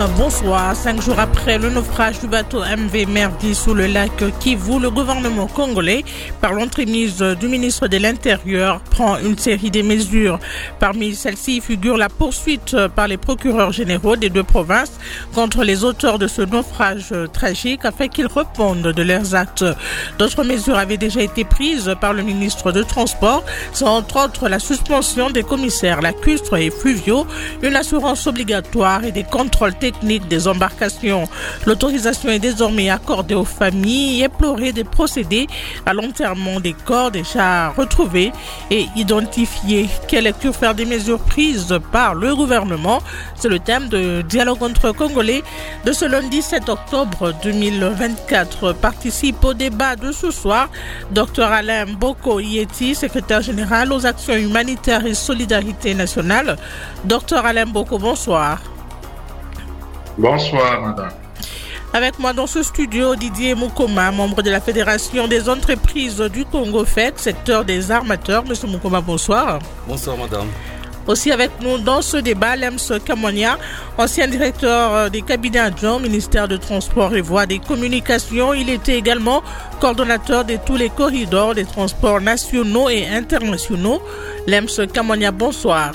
Bonsoir. 5 jours après le naufrage du bateau MV Merdi sous le lac Kivu, le gouvernement congolais, par l'entremise du ministre de l'Intérieur, prend une série de mesures. Parmi celles-ci figure la poursuite par les procureurs généraux des deux provinces contre les auteurs de ce naufrage tragique afin qu'ils répondent de leurs actes. D'autres mesures avaient déjà été prises par le ministre de Transport, c'est entre autres la suspension des commissaires lacustres et fluviaux, une assurance obligatoire et des contrôles techniques des embarcations. L'autorisation est désormais accordée aux familles éplorées de procéder à l'enterrement des corps déjà retrouvés et identifiés. Quelle lecture faire des mesures prises par le gouvernement? C'est le thème de Dialogue entre Congolais de ce lundi 7 octobre 2024. Participe au débat de ce soir Dr Alain Mboko Yeti, secrétaire général aux actions humanitaires et solidarité nationale. Dr Alain Mboko, bonsoir. Bonsoir, madame. Avec moi dans ce studio, Didier Moukoma, membre de la Fédération des entreprises du Congo FEC, secteur des armateurs. Monsieur Moukoma, bonsoir. Bonsoir, madame. Aussi avec nous dans ce débat, Lems Kamonia, ancien directeur des cabinets adjoints au ministère de Transport et Voies des Communications. Il était également coordonnateur de tous les corridors des transports nationaux et internationaux. Lems Kamonia, bonsoir.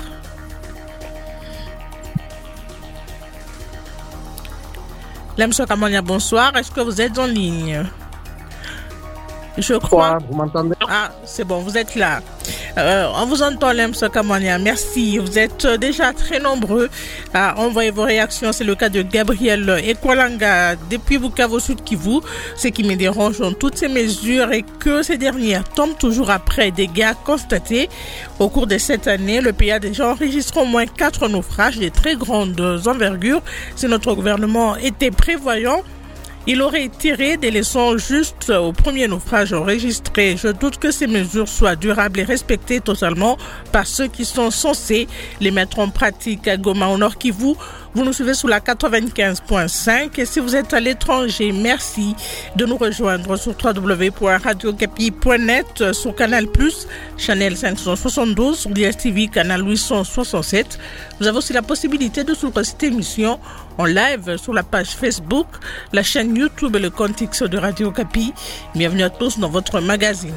Lems Kamonia, bonsoir. Est-ce que vous êtes en ligne? Je crois. Vous m'entendez? Ah, c'est bon, vous êtes là. On vous entend, Lems Kamonia. Merci. Vous êtes déjà très nombreux à envoyer vos réactions. C'est le cas de Gabriel Ekwalanga depuis Bukavu Sud Kivu. Ce qui me dérange dans toutes ces mesures est que ces dernières tombent toujours après des dégâts constatés. Au cours de cette année, le pays a déjà enregistré au moins 4 naufrages de très grandes envergures. Si notre gouvernement était prévoyant, il aurait tiré des leçons justes au premier naufrage enregistré. Je doute que ces mesures soient durables et respectées totalement par ceux qui sont censés les mettre en pratique. À Goma, au Nord Kivu, vous nous suivez sous la 95.5 et si vous êtes à l'étranger, merci de nous rejoindre sur www.radiocapi.net, sur Canal+, Channel 572, sur DSTV, Canal 867. Vous avez aussi la possibilité de suivre cette émission en live sur la page Facebook, la chaîne YouTube et le compte X de Radio Capi. Bienvenue à tous dans votre magazine.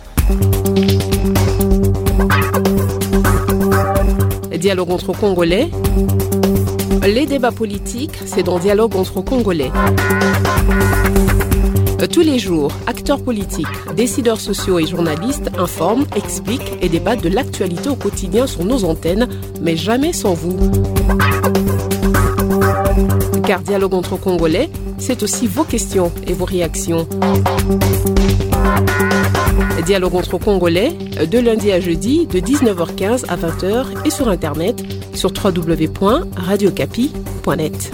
Dialogue entre Congolais. Les débats politiques, c'est dans Dialogue entre Congolais. Tous les jours, acteurs politiques, décideurs sociaux et journalistes informent, expliquent et débattent de l'actualité au quotidien sur nos antennes, mais jamais sans vous. Car Dialogue entre Congolais, c'est aussi vos questions et vos réactions. Dialogue entre Congolais, de lundi à jeudi, de 19h15 à 20h et sur Internet, sur www.radiocapi.net.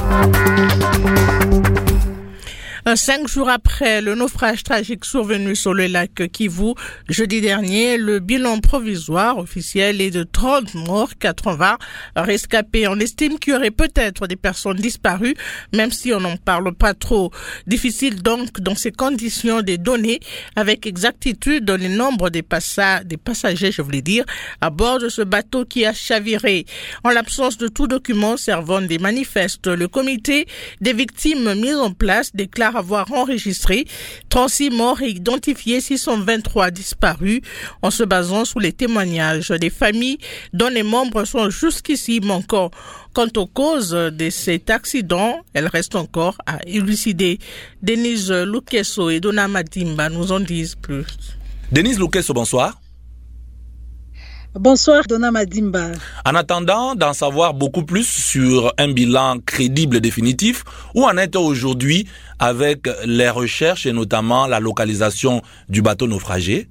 5 jours après le naufrage tragique survenu sur le lac Kivu, jeudi dernier, le bilan provisoire officiel est de 30 morts, 80 rescapés. On estime qu'il y aurait peut-être des personnes disparues, même si on n'en parle pas trop. Difficile donc, dans ces conditions, de donner avec exactitude le nombre des passagers, à bord de ce bateau qui a chaviré. En l'absence de tout document servant des manifestes, le comité des victimes mis en place déclare avoir enregistré 36 morts et identifié 623 disparus en se basant sur les témoignages des familles dont les membres sont jusqu'ici manquants. Quant aux causes de cet accident, elles restent encore à élucider. Denise Lukeso et Donna Madimba nous en disent plus. Denise Lukeso, bonsoir. Bonsoir, Donna Madimba. En attendant d'en savoir beaucoup plus sur un bilan crédible et définitif, où en est-on aujourd'hui avec les recherches et notamment la localisation du bateau naufragé?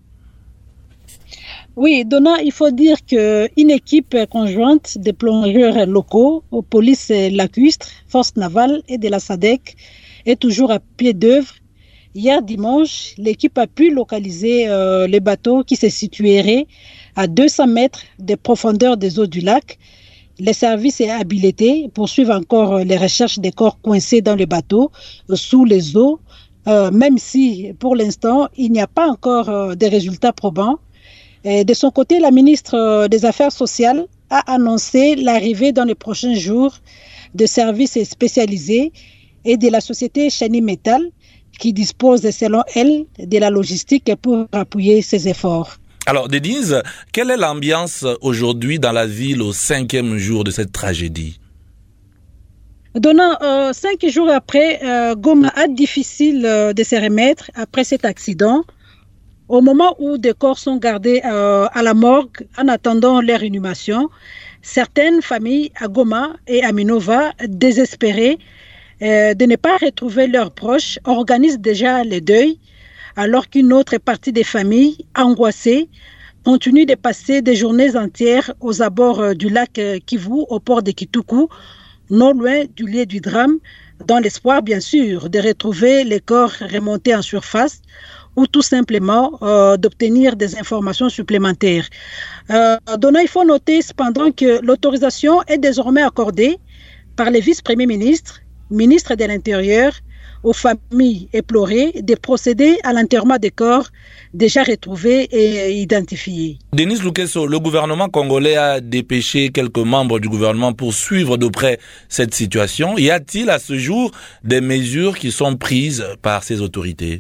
Oui, Donna, il faut dire qu'une équipe conjointe de plongeurs locaux, police lacustre, forces navales et de la SADC est toujours à pied d'œuvre. Hier dimanche, l'équipe a pu localiser le bateau qui se situerait à 200 mètres de profondeur des eaux du lac. Les services est habilité pour suivre encore les recherches des corps coincés dans le bateau sous les eaux, même si pour l'instant il n'y a pas encore de résultats probants. Et de son côté, la ministre des Affaires sociales a annoncé l'arrivée dans les prochains jours de services spécialisés et de la société Chani Metal qui dispose, selon elle, de la logistique pour appuyer ses efforts. Alors, Denise, quelle est l'ambiance aujourd'hui dans la ville au 5e jour de cette tragédie? Donnant 5 jours après, Goma a difficile de se remettre après cet accident. Au moment où des corps sont gardés à la morgue en attendant leur inhumation, certaines familles à Goma et à Minova, désespérées de ne pas retrouver leurs proches, organisent déjà le deuil, alors qu'une autre partie des familles, angoissées, continue de passer des journées entières aux abords du lac Kivu, au port de Kituku, non loin du lieu du drame, dans l'espoir, bien sûr, de retrouver les corps remontés en surface ou tout simplement d'obtenir des informations supplémentaires. Donna, il faut noter cependant que l'autorisation est désormais accordée par les vice-premiers ministres, ministres de l'Intérieur, aux familles éplorées de procéder à l'enterrement des corps déjà retrouvés et identifiés. Denis Lukeso, le gouvernement congolais a dépêché quelques membres du gouvernement pour suivre de près cette situation. Y a-t-il à ce jour des mesures qui sont prises par ces autorités?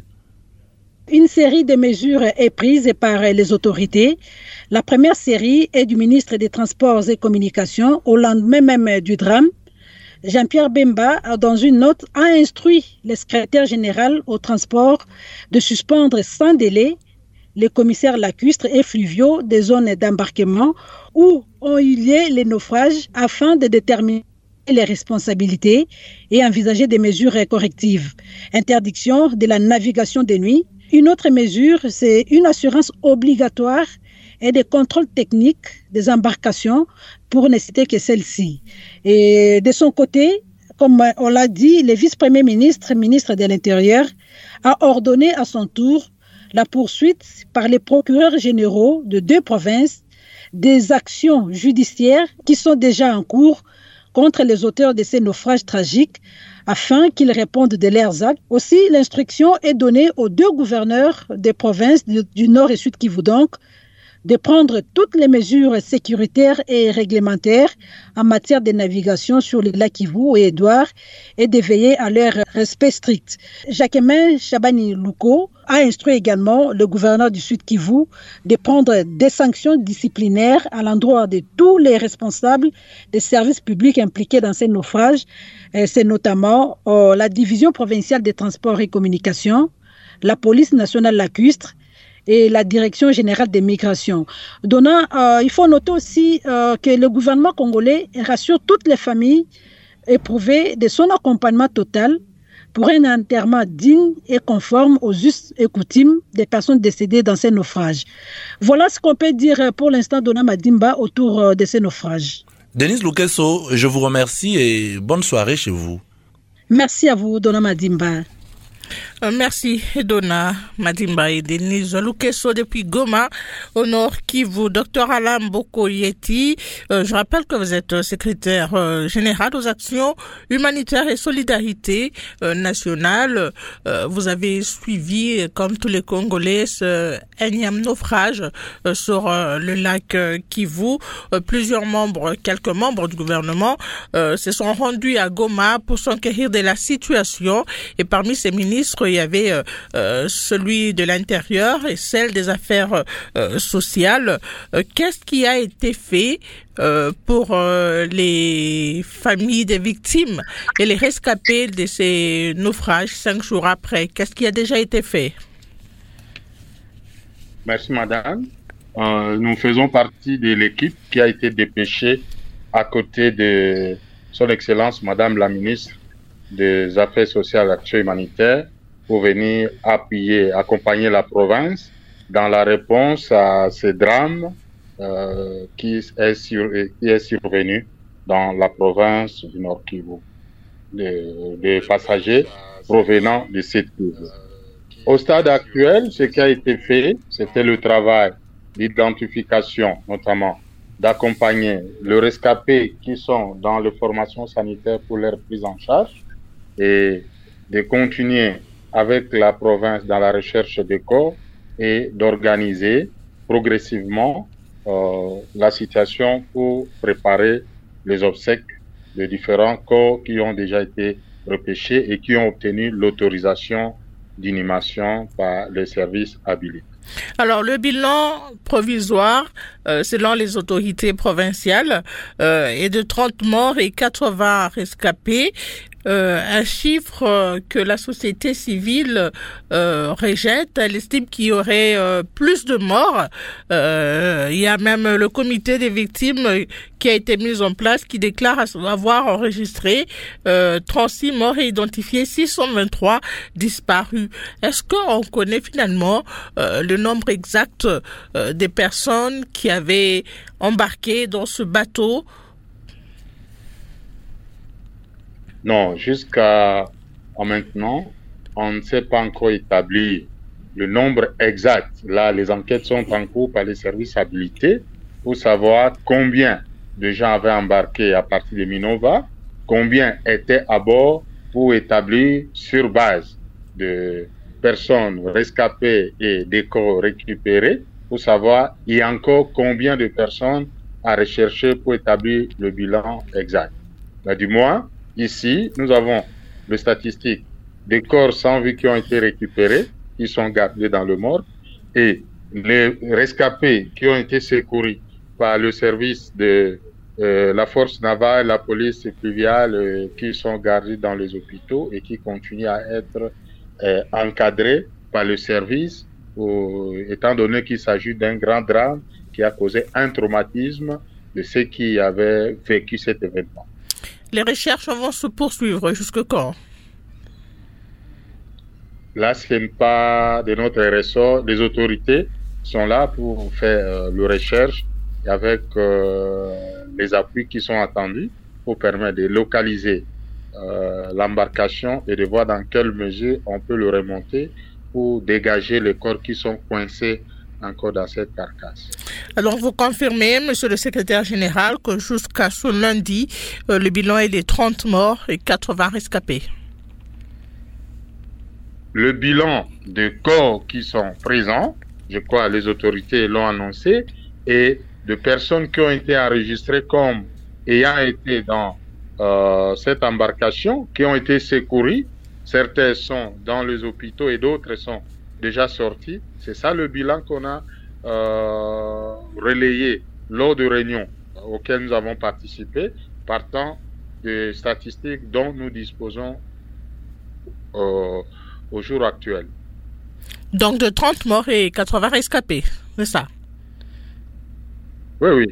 Une série de mesures est prise par les autorités. La première série est du ministre des Transports et Communications au lendemain même du drame. Jean-Pierre Bemba, dans une note, a instruit le secrétaire général au transport de suspendre sans délai les commissaires lacustres et fluviaux des zones d'embarquement où ont eu lieu les naufrages afin de déterminer les responsabilités et envisager des mesures correctives. Interdiction de la navigation de nuit. Une autre mesure, c'est une assurance obligatoire et des contrôles techniques des embarcations pour ne citer que celle-ci. Et de son côté, comme on l'a dit, le vice-premier ministre, ministre de l'Intérieur, a ordonné à son tour la poursuite par les procureurs généraux de 2 provinces des actions judiciaires qui sont déjà en cours contre les auteurs de ces naufrages tragiques afin qu'ils répondent de leurs actes. Aussi, l'instruction est donnée aux 2 gouverneurs des provinces du Nord et Sud Kivu donc de prendre toutes les mesures sécuritaires et réglementaires en matière de navigation sur les lacs Kivu et Édouard et de veiller à leur respect strict. Jacquemin Chabani Louko a instruit également le gouverneur du Sud Kivu de prendre des sanctions disciplinaires à l'endroit de tous les responsables des services publics impliqués dans ces naufrages. C'est notamment la division provinciale des transports et communications, la police nationale lacustre, et la Direction générale des migrations. Donnant, il faut noter aussi que le gouvernement congolais rassure toutes les familles éprouvées de son accompagnement total pour un enterrement digne et conforme aux us et coutumes des personnes décédées dans ces naufrages. Voilà ce qu'on peut dire pour l'instant, Donna Madimba, autour de ces naufrages. Denis Lukeso, je vous remercie et bonne soirée chez vous. Merci à vous, Donna Madimba. Merci Donna Madimba et Denise Lukeso depuis Goma au Nord Kivu. Dr Alain Boko-Yeti, je rappelle que vous êtes secrétaire général aux actions humanitaires et solidarité nationale. Vous avez suivi, comme tous les Congolais, ce énième naufrage sur le lac Kivu. Quelques membres du gouvernement se sont rendus à Goma pour s'enquérir de la situation et parmi ces ministres, il y avait celui de l'Intérieur et celle des Affaires sociales. Qu'est-ce qui a été fait pour les familles des victimes et les rescapés de ces naufrages 5 jours après? Qu'est-ce qui a déjà été fait? Merci madame. Nous faisons partie de l'équipe qui a été dépêchée à côté de son Excellence Madame la Ministre des Affaires sociales et Action humanitaire pour venir accompagner la province dans la réponse à ce drame qui est survenu dans la province du Nord Kivu, des passagers provenant de cette île. Au stade actuel, ce qui a été fait, c'était le travail d'identification, notamment d'accompagner les rescapés qui sont dans les formations sanitaires pour leur prise en charge et de continuer avec la province dans la recherche des corps et d'organiser progressivement la situation pour préparer les obsèques de différents corps qui ont déjà été repêchés et qui ont obtenu l'autorisation d'inhumation par les services habilités. Alors, le bilan provisoire, selon les autorités provinciales, est de 30 morts et 80 rescapés. Un chiffre que la société civile rejette. Elle estime qu'il y aurait plus de morts. Il y a même le comité des victimes qui a été mis en place qui déclare avoir enregistré 36 morts et identifié 623 disparus. Est-ce qu'on connaît finalement le nombre exact des personnes qui avaient embarqué dans ce bateau? Non, jusqu'à maintenant, on ne sait pas encore établir le nombre exact. Là, les enquêtes sont en cours par les services habilités pour savoir combien de gens avaient embarqué à partir de Minova, combien étaient à bord pour établir sur base de personnes rescapées et des corps récupérés pour savoir il y a encore combien de personnes à rechercher pour établir le bilan exact. Là, du moins, ici, nous avons les statistiques des corps sans vie qui ont été récupérés, qui sont gardés dans le morgue, et les rescapés qui ont été secourus par le service de la force navale, la police fluviale, qui sont gardés dans les hôpitaux et qui continuent à être encadrés par le service, étant donné qu'il s'agit d'un grand drame qui a causé un traumatisme de ceux qui avaient vécu cet événement. Les recherches vont se poursuivre jusque quand? Là, ce n'est pas de notre ressort. Les autorités sont là pour faire les recherches avec les appuis qui sont attendus pour permettre de localiser l'embarcation et de voir dans quelle mesure on peut le remonter pour dégager les corps qui sont coincés encore dans cette carcasse. Alors, vous confirmez, monsieur le secrétaire général, que jusqu'à ce lundi, le bilan est de 30 morts et 80 rescapés. Le bilan de corps qui sont présents, je crois les autorités l'ont annoncé, et de personnes qui ont été enregistrées comme ayant été dans cette embarcation, qui ont été secourues. Certains sont dans les hôpitaux et d'autres sont déjà sortis. C'est ça le bilan qu'on a relayé lors de réunions auxquelles nous avons participé, partant des statistiques dont nous disposons au jour actuel. Donc de 30 morts et 80 rescapés, c'est ça? Oui, oui.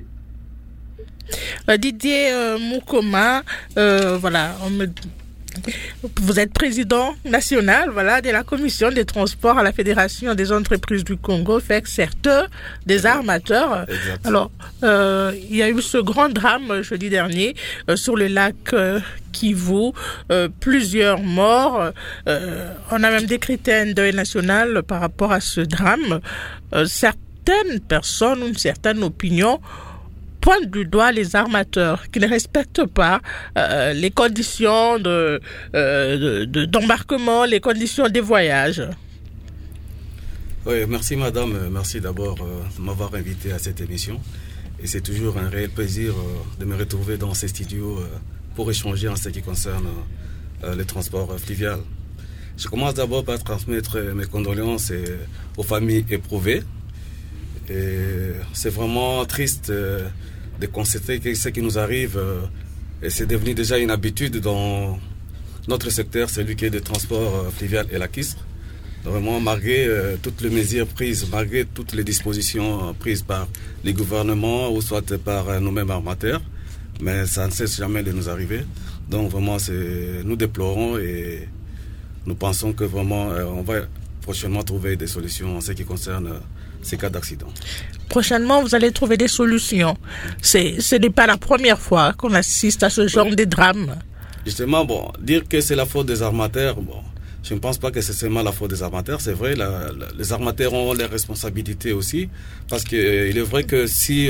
Didier Moukoma, voilà, vous êtes président national, voilà, de la commission des transports à la Fédération des entreprises du Congo, fait secteur des armateurs. Exact. Alors, il y a eu ce grand drame jeudi dernier sur le lac Kivu, plusieurs morts. On a même décrété un deuil national par rapport à ce drame. Certaines personnes, une certaine opinion, pointe du doigt les armateurs qui ne respectent pas les conditions d'embarquement, les conditions des voyages. Oui, merci madame, merci d'abord de m'avoir invité à cette émission. Et c'est toujours un réel plaisir de me retrouver dans ces studios pour échanger en ce qui concerne le transport fluvial. Je commence d'abord par transmettre mes condoléances aux familles éprouvées. Et c'est vraiment triste de constater que ce qui nous arrive, et c'est devenu déjà une habitude dans notre secteur, celui qui est de transport fluvial et lacustre. Vraiment, malgré toutes les mesures prises, malgré toutes les dispositions prises par les gouvernements ou soit par nous-mêmes armateurs, mais ça ne cesse jamais de nous arriver. Donc vraiment, nous déplorons et nous pensons que vraiment on va prochainement trouver des solutions en ce qui concerne ces cas d'accident. Prochainement, vous allez trouver des solutions. Ce n'est pas la première fois qu'on assiste à ce genre de drame. Justement, dire que c'est la faute des armateurs, je ne pense pas que c'est seulement la faute des armateurs. C'est vrai, les armateurs ont leurs responsabilités aussi, parce qu'il est vrai que si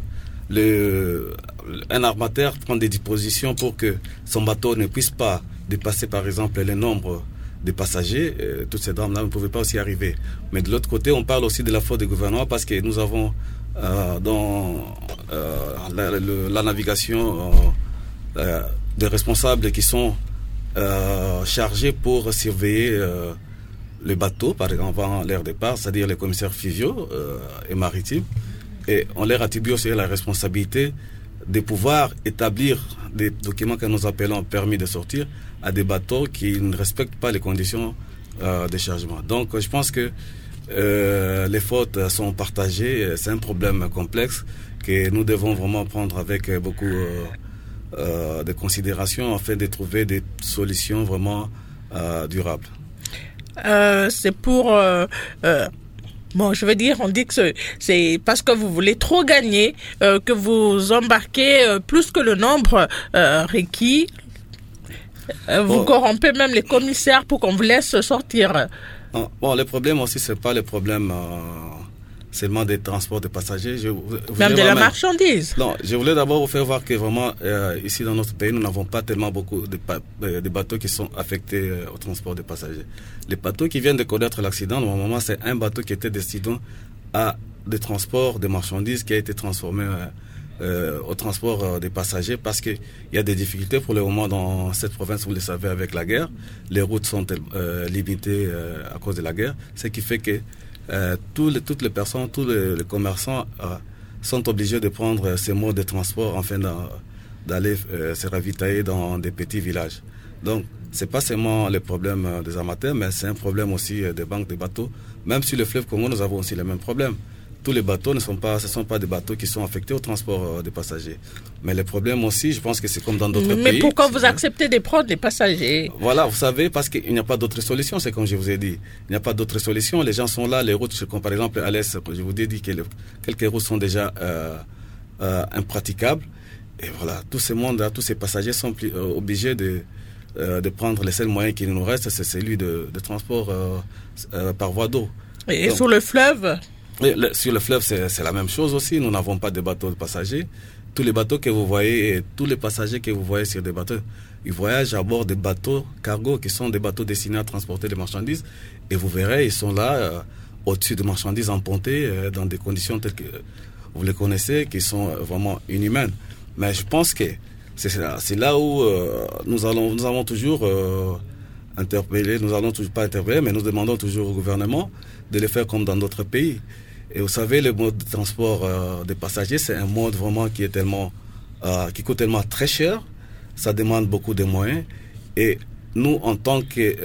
un armateur prend des dispositions pour que son bateau ne puisse pas dépasser, par exemple, le nombre des passagers, toutes ces drames-là ne pouvaient pas aussi arriver. Mais de l'autre côté, on parle aussi de la faute des gouvernements parce que nous avons dans la navigation, des responsables qui sont chargés pour surveiller les bateaux, par exemple, avant leur départ, c'est-à-dire les commissaires fluviaux et maritimes. Et on leur attribue aussi la responsabilité de pouvoir établir des documents que nous appelons permis de sortir à des bateaux qui ne respectent pas les conditions de chargement. Donc je pense que les fautes sont partagées. C'est un problème complexe que nous devons vraiment prendre avec beaucoup de considération afin de trouver des solutions vraiment durables. C'est pour... Bon, je veux dire, on dit que c'est parce que vous voulez trop gagner que vous embarquez plus que le nombre requis. Vous corrompez même les commissaires pour qu'on vous laisse sortir. Bon, le problème aussi, c'est pas le problème seulement des transports de passagers. Même de la marchandise. Non, je voulais d'abord vous faire voir que vraiment, ici dans notre pays, nous n'avons pas tellement beaucoup de bateaux qui sont affectés au transport de passagers. Les bateaux qui viennent de connaître l'accident, normalement, c'est un bateau qui était destiné à des transports de marchandises qui a été transformé au transport des passagers parce qu'il y a des difficultés pour le moment dans cette province, vous le savez, avec la guerre. Les routes sont limitées à cause de la guerre, ce qui fait que toutes les personnes, tous les commerçants sont obligés de prendre ces modes de transport afin d'aller se ravitailler dans des petits villages. Donc, c'est pas seulement le problème des amateurs, mais c'est un problème aussi des banques de bateaux. Même sur le fleuve Congo, nous avons aussi les mêmes problèmes. Tous les bateaux ce sont pas des bateaux qui sont affectés au transport des passagers. Mais le problème aussi, je pense que c'est comme dans d'autres pays. Mais pourquoi vous acceptez de prendre les passagers? Voilà, vous savez, parce qu'il n'y a pas d'autre solution, c'est comme je vous ai dit. Il n'y a pas d'autre solution. Les gens sont là, les routes, comme par exemple à l'Est, je vous ai dit que quelques routes sont déjà impraticables. Et voilà, tous ces mondes-là, tous ces passagers sont obligés de prendre le seul moyen qui nous reste, c'est celui de transport par voie d'eau. Et donc, sur le fleuve? Sur le fleuve, c'est la même chose aussi. Nous n'avons pas de bateaux de passagers. Tous les bateaux que vous voyez et tous les passagers que vous voyez sur des bateaux, ils voyagent à bord des bateaux cargo qui sont des bateaux destinés à transporter des marchandises. Et vous verrez, ils sont là au-dessus de marchandises empruntées dans des conditions telles que vous les connaissez, qui sont vraiment inhumaines. Mais je pense que c'est là où nous allons toujours interpeller, nous allons toujours pas interpeller, mais nous demandons toujours au gouvernement de le faire comme dans d'autres pays. Et vous savez, le mode de transport des passagers, c'est un mode vraiment qui coûte tellement très cher. Ça demande beaucoup de moyens. Et nous, en tant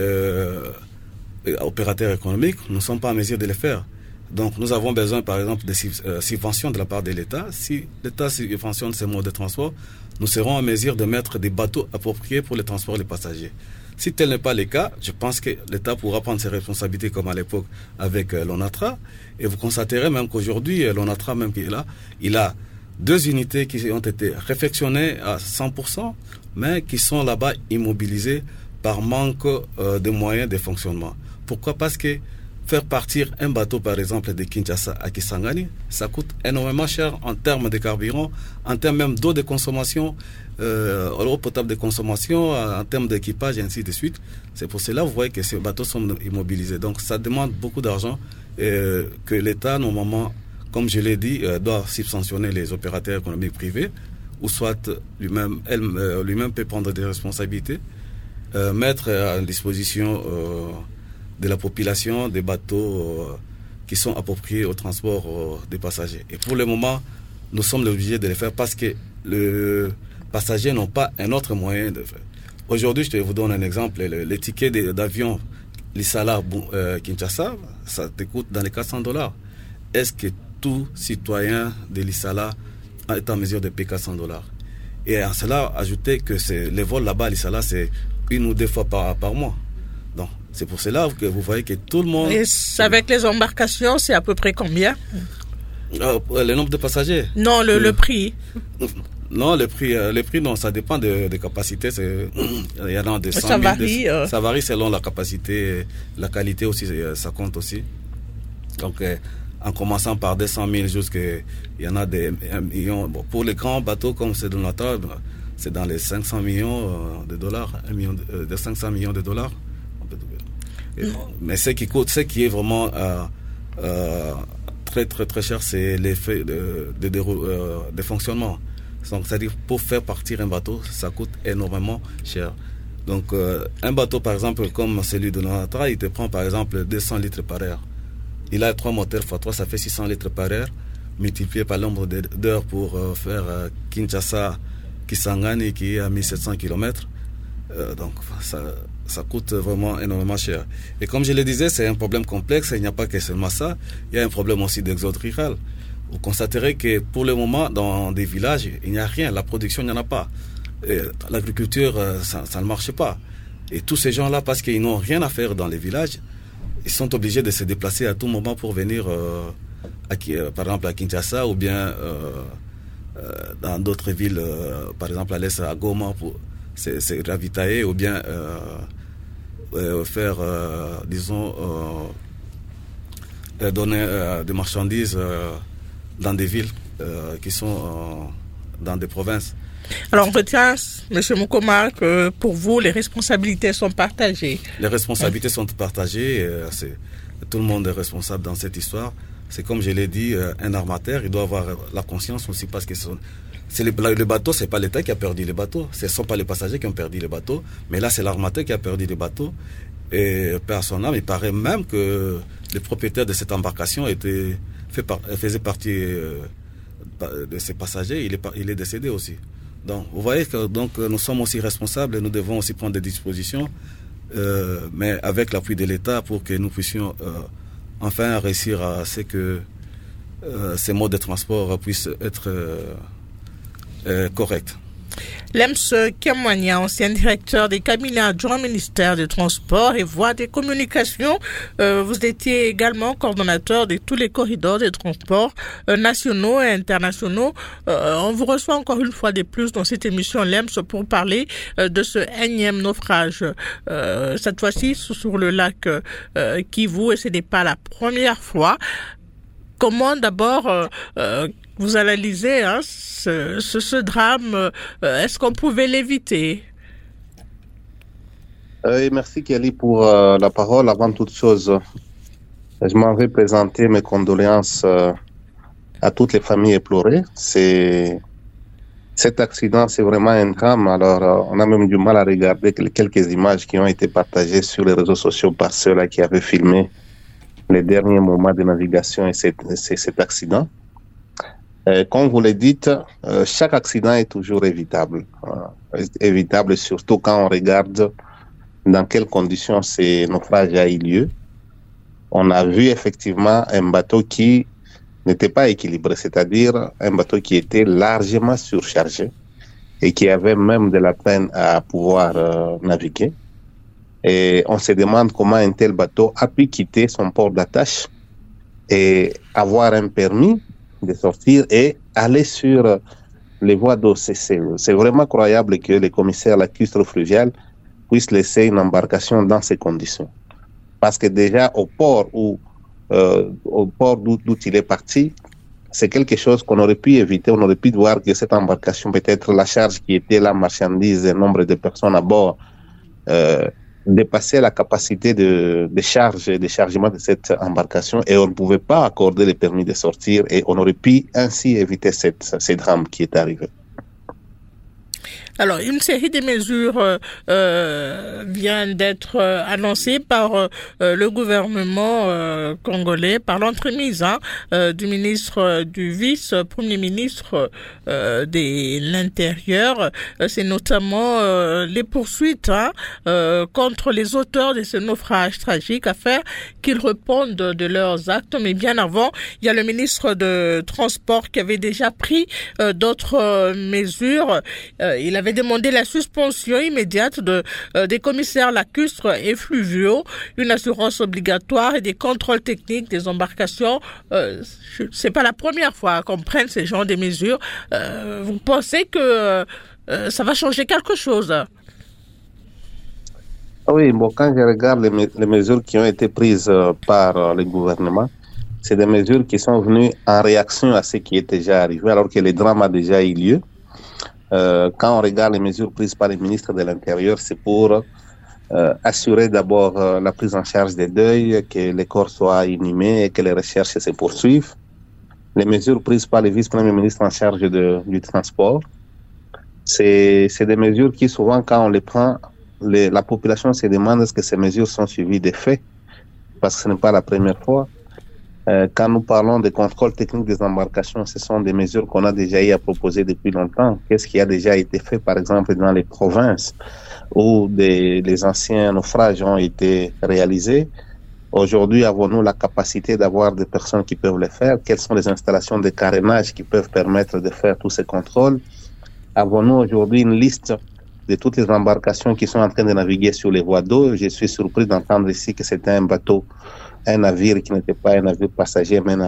qu'opérateurs économiques, nous ne sommes pas en mesure de le faire. Donc, nous avons besoin, par exemple, de subventions de la part de l'État. Si l'État subventionne ces modes de transport, nous serons en mesure de mettre des bateaux appropriés pour le transport des passagers. Si tel n'est pas le cas, je pense que l'État pourra prendre ses responsabilités comme à l'époque avec l'ONATRA. Et vous constaterez même qu'aujourd'hui, l'ONATRA, même qui est là, il a 2 unités qui ont été réfectionnées à 100%, mais qui sont là-bas immobilisées par manque de moyens de fonctionnement. Pourquoi? Parce que faire partir un bateau, par exemple, de Kinshasa à Kisangani, ça coûte énormément cher en termes de carburant, en termes même d'eau de consommation, eau potable de consommation, en termes d'équipage et ainsi de suite. C'est pour cela, vous voyez que ces bateaux sont immobilisés. Donc, ça demande beaucoup d'argent que l'État, normalement, comme je l'ai dit, doit subventionner les opérateurs économiques privés, ou soit lui-même peut prendre des responsabilités, mettre à disposition de la population des bateaux qui sont appropriés au transport des passagers. Et pour le moment, nous sommes obligés de le faire parce que les passagers n'ont pas un autre moyen de faire. Aujourd'hui, je vous donne un exemple. Les tickets d'avion Lissala Kinshasa, ça te coûte dans les $400. Est-ce que tout citoyen de Lissala est en mesure de payer $400? Et à cela, ajouter que les vols là-bas à Lissala, c'est 1 ou 2 fois par mois. Donc, c'est pour cela que vous voyez que tout le monde... Et avec les embarcations, c'est à peu près combien? Le nombre de passagers? Non, le prix. Non, le prix, non, ça dépend des capacités. Il y en a des 100 000. Ça varie. Ça varie selon la capacité, la qualité aussi, ça compte aussi. Donc, en commençant par 200 000 jusqu'à... Il y en a des 1 million. Bon, pour les grands bateaux comme c'est de notre, c'est dans les 500 millions de dollars, 500 millions de dollars. Mais ce qui coûte, ce qui est vraiment très très très cher, c'est l'effet de fonctionnement. Donc, c'est-à-dire, pour faire partir un bateau, ça coûte énormément cher. Donc, un bateau, par exemple, comme celui de Nonatra, il te prend, par exemple, 200 litres par heure. Il a 3 moteurs x 3, ça fait 600 litres par heure, multiplié par le nombre d'heures pour faire Kinshasa-Kisangani, qui est à 1700 km. Donc, ça coûte vraiment énormément cher. Et comme je le disais, c'est un problème complexe. Il n'y a pas que seulement ça. Il y a un problème aussi d'exode rural. Vous constaterez que pour le moment, dans des villages, il n'y a rien. La production, il n'y en a pas. L'agriculture, ça ne marche pas. Et tous ces gens-là, parce qu'ils n'ont rien à faire dans les villages, ils sont obligés de se déplacer à tout moment pour venir, par exemple, à Kinshasa ou bien dans d'autres villes, par exemple à l'est, à Goma, pour se ravitailler ou bien faire, donner des marchandises dans des villes qui sont dans des provinces. Alors on retient, M. Mukoma, que pour vous, les responsabilités sont partagées. Les responsabilités sont partagées. Tout le monde est responsable dans cette histoire. C'est comme je l'ai dit, un armateur, il doit avoir la conscience aussi parce que le bateau, c'est pas l'État qui a perdu le bateau. Ce ne sont pas les passagers qui ont perdu le bateau. Mais là, c'est l'armateur qui a perdu le bateau. Et par son âme, il paraît même que le propriétaire de cette embarcation faisait partie de ces passagers. Il est décédé aussi. Donc, vous voyez que nous sommes aussi responsables et nous devons aussi prendre des dispositions, mais avec l'appui de l'État pour que nous puissions enfin réussir à ce que ces modes de transport puissent être corrects. Lems Kemwania, ancien directeur des cabinets adjoints au ministère des Transports et Voies des Communications, vous étiez également coordonnateur de tous les corridors des transports nationaux et internationaux. On vous reçoit encore une fois de plus dans cette émission Lems pour parler de ce énième naufrage. Cette fois-ci sur le lac Kivu, et ce n'est pas la première fois. Comment d'abord vous analysez ce drame? Est-ce qu'on pouvait l'éviter? Merci Kelly pour la parole. Avant toute chose, je m'en vais présenter mes condoléances à toutes les familles éplorées. Cet accident, c'est vraiment un drame. Alors, on a même du mal à regarder quelques images qui ont été partagées sur les réseaux sociaux par ceux-là qui avaient filmé les derniers moments de navigation et cet accident. Comme vous le dites, chaque accident est toujours évitable. Évitable surtout quand on regarde dans quelles conditions ces naufrages a eu lieu. On a vu effectivement un bateau qui n'était pas équilibré, c'est-à-dire un bateau qui était largement surchargé et qui avait même de la peine à pouvoir naviguer. Et on se demande comment un tel bateau a pu quitter son port d'attache et avoir un permis de sortir et aller sur les voies d'eau. C'est vraiment croyable que le commissaire lacustre fluvial puisse laisser une embarcation dans ces conditions. Parce que déjà au port d'où il est parti, c'est quelque chose qu'on aurait pu éviter. On aurait pu voir que cette embarcation, peut-être la charge qui était la marchandise, le nombre de personnes à bord, dépassait la capacité de charge et de chargement de cette embarcation et on ne pouvait pas accorder le permis de sortir et on aurait pu ainsi éviter ce drame qui est arrivé. Alors, une série de mesures vient d'être annoncée par le gouvernement congolais, par l'entremise du ministre, du vice-premier ministre de l'Intérieur. C'est notamment les poursuites contre les auteurs de ce naufrage tragique, afin qu'ils répondent de leurs actes. Mais bien avant, il y a le ministre de Transport qui avait déjà pris d'autres mesures. Il avait demandé la suspension immédiate des commissaires lacustres et fluviaux, une assurance obligatoire et des contrôles techniques des embarcations. C'est pas la première fois qu'on prenne ce genre de mesures. Vous pensez que ça va changer quelque chose? Oui, bon, quand je regarde les mesures qui ont été prises par le gouvernement, c'est des mesures qui sont venues en réaction à ce qui est déjà arrivé, alors que le drame a déjà eu lieu. Quand on regarde les mesures prises par le ministre de l'Intérieur, c'est pour assurer d'abord la prise en charge des deuils, que les corps soient inhumés et que les recherches se poursuivent. les mesures prises par le vice-premier ministre en charge du transport. C'est des mesures qui, souvent, quand on les prend, la population se demande est-ce que ces mesures sont suivies des faits, parce que ce n'est pas la première fois. Quand nous parlons de contrôle technique des embarcations, ce sont des mesures qu'on a déjà eu à proposer depuis longtemps. Qu'est-ce qui a déjà été fait, par exemple, dans les provinces où les anciens naufrages ont été réalisés? Aujourd'hui, avons-nous la capacité d'avoir des personnes qui peuvent le faire? Quelles sont les installations de carénage qui peuvent permettre de faire tous ces contrôles? Avons-nous aujourd'hui une liste de toutes les embarcations qui sont en train de naviguer sur les voies d'eau? Je suis surpris d'entendre ici que c'était un bateau, un navire qui n'était pas un navire passager, mais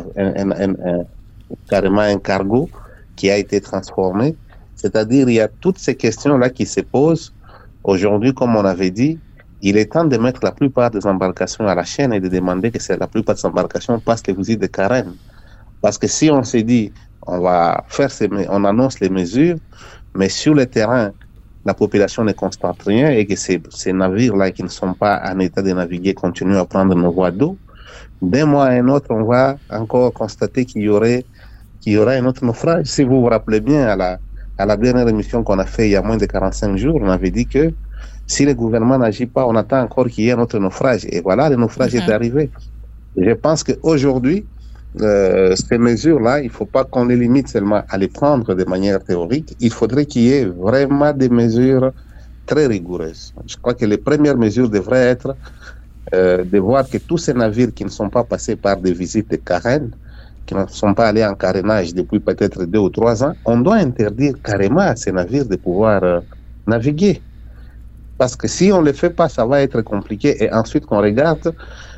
carrément un cargo qui a été transformé. C'est-à-dire, il y a toutes ces questions-là qui se posent. Aujourd'hui, comme on avait dit, il est temps de mettre la plupart des embarcations à la chaîne et de demander que la plupart des embarcations passent les visites de carène. Parce que si on se dit, on annonce les mesures, mais sur le terrain, la population ne constate rien et que ces navires-là qui ne sont pas en état de naviguer continuent à prendre nos voies d'eau, d'un mois à un autre, on va encore constater qu'il y aura un autre naufrage. Si vous vous rappelez bien, à la dernière émission qu'on a fait il y a moins de 45 jours, on avait dit que si le gouvernement n'agit pas, on attend encore qu'il y ait un autre naufrage. Et voilà, le naufrage est arrivé. Je pense qu'aujourd'hui, ces mesures-là, il ne faut pas qu'on les limite seulement à les prendre de manière théorique. Il faudrait qu'il y ait vraiment des mesures très rigoureuses. Je crois que les premières mesures devraient être de voir que tous ces navires qui ne sont pas passés par des visites de carène, qui ne sont pas allés en carénage depuis peut-être 2 ou 3 ans, on doit interdire carrément à ces navires de pouvoir naviguer. Parce que si on ne le fait pas, ça va être compliqué. Et ensuite, qu'on regarde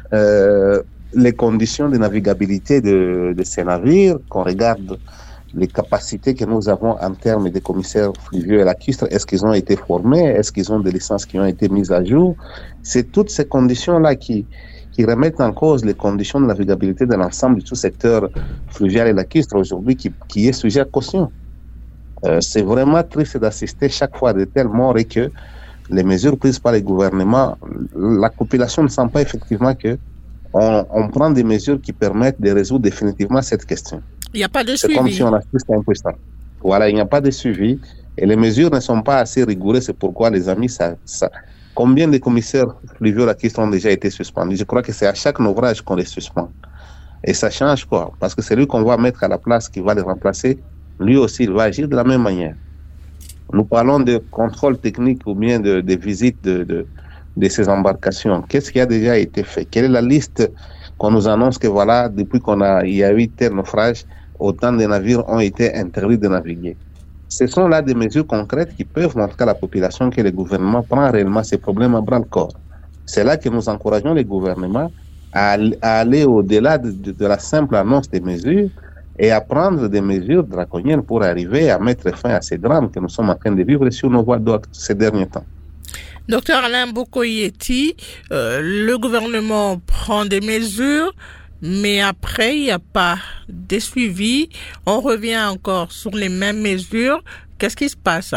les conditions de navigabilité de ces navires, qu'on regarde les capacités que nous avons en termes de commissaires fluviaux et lacustres, est-ce qu'ils ont été formés, est-ce qu'ils ont des licences qui ont été mises à jour? C'est toutes ces conditions-là qui remettent en cause les conditions de navigabilité de l'ensemble du sous-secteur fluvial et lacustre aujourd'hui qui est sujet à caution. C'est vraiment triste d'assister chaque fois à de telles morts et que les mesures prises par les gouvernements, la population ne sent pas effectivement que on prend des mesures qui permettent de résoudre définitivement cette question. Il n'y a pas de suivi. C'est comme si on assiste à un puissant. Voilà, il n'y a pas de suivi et les mesures ne sont pas assez rigoureuses. C'est pourquoi, les amis, combien de commissaires fluviaux lacustres ont déjà été suspendus? Je crois que c'est à chaque naufrage qu'on les suspend. Et ça change quoi? Parce que c'est lui qu'on va mettre à la place qui va les remplacer. Lui aussi, il va agir de la même manière. Nous parlons de contrôle technique ou bien de visite de ces embarcations. Qu'est-ce qui a déjà été fait? Quelle est la liste qu'on nous annonce que voilà, depuis il y a eu tel naufrage, autant de navires ont été interdits de naviguer? Ce sont là des mesures concrètes qui peuvent montrer à la population que le gouvernement prend réellement ces problèmes à bras-le-corps. C'est là que nous encourageons les gouvernements à aller au-delà de la simple annonce des mesures et à prendre des mesures draconiennes pour arriver à mettre fin à ces drames que nous sommes en train de vivre sur nos voies d'eau ces derniers temps. Docteur Alain Bokoyeti, le gouvernement prend des mesures, mais après, il n'y a pas de suivi. On revient encore sur les mêmes mesures. Qu'est-ce qui se passe?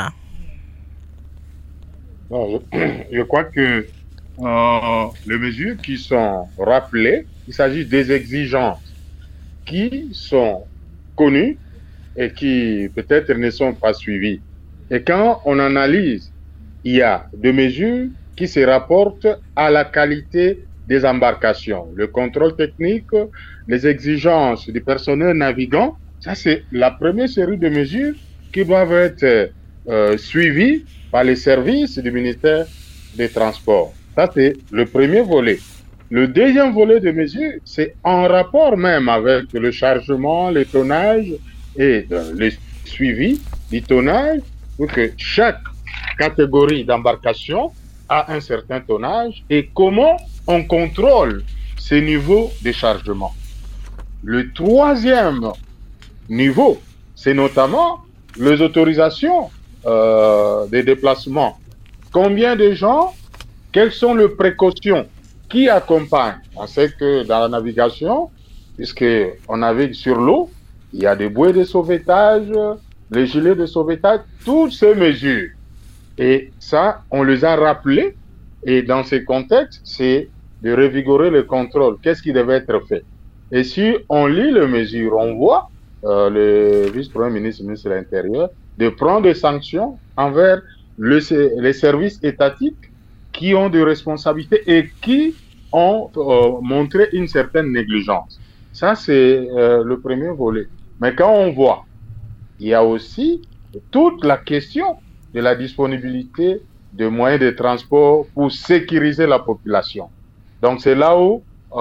Je crois que les mesures qui sont rappelées, il s'agit des exigences qui sont connues et qui peut-être ne sont pas suivies. Et quand on analyse, il y a des mesures qui se rapportent à la qualité des embarcations, le contrôle technique, les exigences du personnel navigant. Ça, c'est la première série de mesures qui doivent être suivies par les services du ministère des Transports. Ça, c'est le premier volet. Le deuxième volet de mesures, c'est en rapport même avec le chargement, le tonnage et le suivi du tonnage pour que chaque catégorie d'embarcation a un certain tonnage et comment on contrôle ces niveaux de chargement. Le troisième niveau, c'est notamment les autorisations des déplacements. Combien de gens, quelles sont les précautions qui accompagnent? On sait que dans la navigation, puisqu'on navigue sur l'eau, il y a des bouées de sauvetage, les gilets de sauvetage, toutes ces mesures. Et ça, on les a rappelés. Et dans ces contextes, c'est de revigorer le contrôle. Qu'est-ce qui devait être fait? Et si on lit les mesures, on voit le vice-premier ministre, ministre de l'Intérieur, de prendre des sanctions envers les services étatiques qui ont des responsabilités et qui ont montré une certaine négligence. Ça, c'est le premier volet. Mais quand on voit, il y a aussi toute la question de la disponibilité de moyens de transport pour sécuriser la population. Donc, c'est là où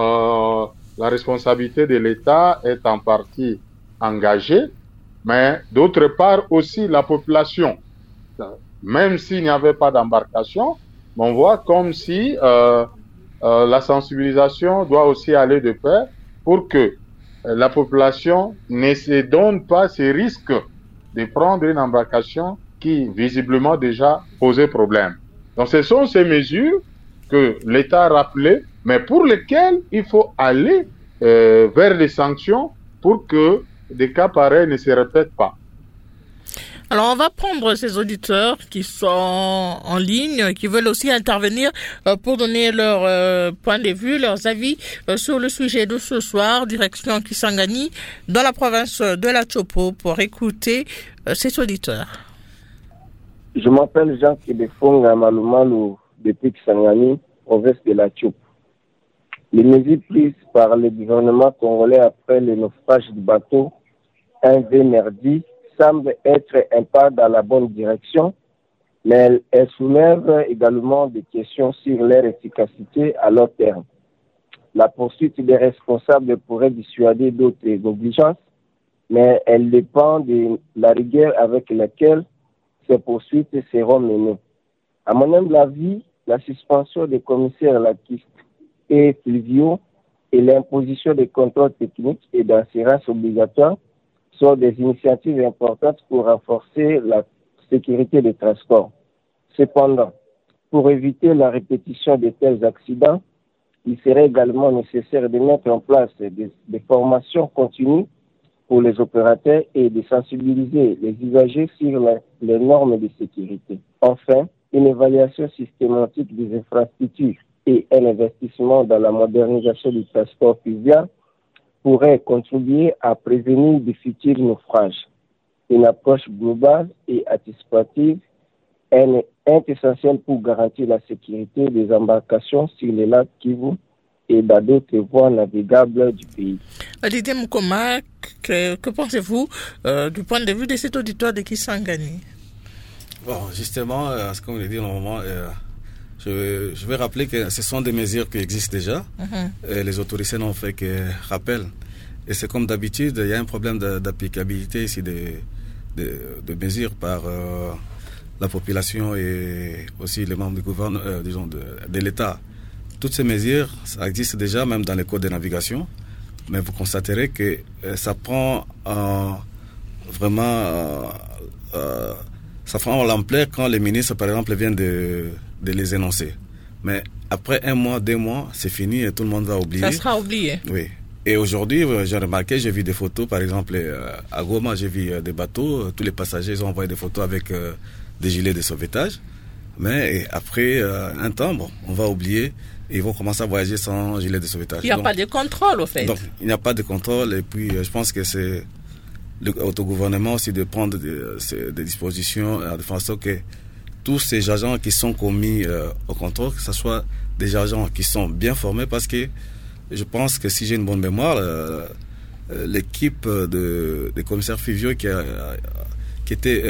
la responsabilité de l'État est en partie engagée, mais d'autre part aussi la population. Même s'il n'y avait pas d'embarcation, on voit comme si la sensibilisation doit aussi aller de pair pour que la population ne se donne pas ces risques de prendre une embarcation qui visiblement déjà posait problème. Donc ce sont ces mesures que l'État a rappelées, mais pour lesquelles il faut aller vers des sanctions pour que des cas pareils ne se répètent pas. Alors, on va prendre ces auditeurs qui sont en ligne, qui veulent aussi intervenir pour donner leur point de vue, leurs avis sur le sujet de ce soir, direction Kisangani, dans la province de la Chopo, pour écouter ces auditeurs. Je m'appelle Jean-Kédéfonga Malumalu depuis Kisangani, province de la Chopo. Les mesures prises par le gouvernement congolais après le naufrage du bateau MV Merdi semble être un pas dans la bonne direction, mais elle soulève également des questions sur leur efficacité à long terme. La poursuite des responsables pourrait dissuader d'autres négligences, mais elle dépend de la rigueur avec laquelle ces poursuites seront menées. À mon humble avis, la suspension des commissaires laquistes et fluviaux et l'imposition des contrôles techniques et d'assurance obligatoires sont des initiatives importantes pour renforcer la sécurité des transports. Cependant, pour éviter la répétition de tels accidents, il serait également nécessaire de mettre en place des formations continues pour les opérateurs et de sensibiliser les usagers sur les normes de sécurité. Enfin, une évaluation systématique des infrastructures et un investissement dans la modernisation du transport fluvial pourrait contribuer à prévenir de futurs naufrages. Une approche globale et anticipative est essentielle pour garantir la sécurité des embarcations sur les lacs Kivu et dans d'autres voies navigables du pays. Didier Mukoma, que pensez-vous du point de vue de cet auditoire de Kisangani? Bon, justement, comme je l'ai dit normalement, je vais rappeler que ce sont des mesures qui existent déjà. Et les autorités n'ont fait que rappel. Et c'est comme d'habitude, il y a un problème d'applicabilité ici de mesures par la population et aussi les membres du gouvernement, disons de l'État. Toutes ces mesures, ça existe déjà même dans les codes de navigation, mais vous constaterez que ça prend vraiment ça prend l'ampleur quand les ministres, par exemple, viennent de les énoncer. Mais après 1 mois, 2 mois, c'est fini et tout le monde va oublier. Ça sera oublié. Oui. Et aujourd'hui, j'ai remarqué, j'ai vu des photos, par exemple, à Goma, j'ai vu des bateaux, tous les passagers ont envoyé des photos avec des gilets de sauvetage. Mais après un temps, bon, on va oublier et ils vont commencer à voyager sans gilet de sauvetage. Il n'y a pas de contrôle, au fait. Donc, il n'y a pas de contrôle et puis je pense que c'est l'autogouvernement aussi de prendre des dispositions de façon que tous ces agents qui sont commis au contrôle, que ce soit des agents qui sont bien formés, parce que je pense que si j'ai une bonne mémoire, l'équipe des commissaires fluviaux qui était